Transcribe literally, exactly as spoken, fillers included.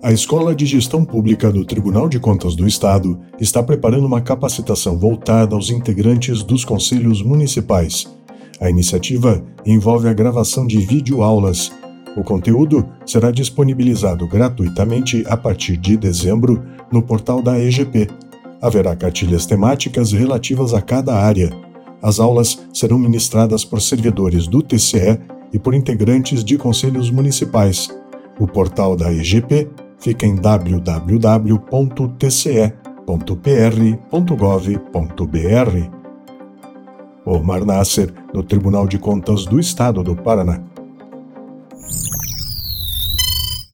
A Escola de Gestão Pública do Tribunal de Contas do Estado está preparando uma capacitação voltada aos integrantes dos conselhos municipais. A iniciativa envolve a gravação de videoaulas. O conteúdo será disponibilizado gratuitamente a partir de dezembro no portal da E G P. Haverá cartilhas temáticas relativas a cada área. As aulas serão ministradas por servidores do T C E e por integrantes de conselhos municipais. O portal da E G P fica em w w w ponto t c e ponto p r ponto gov ponto b r. Omar Nasser, do Tribunal de Contas do Estado do Paraná.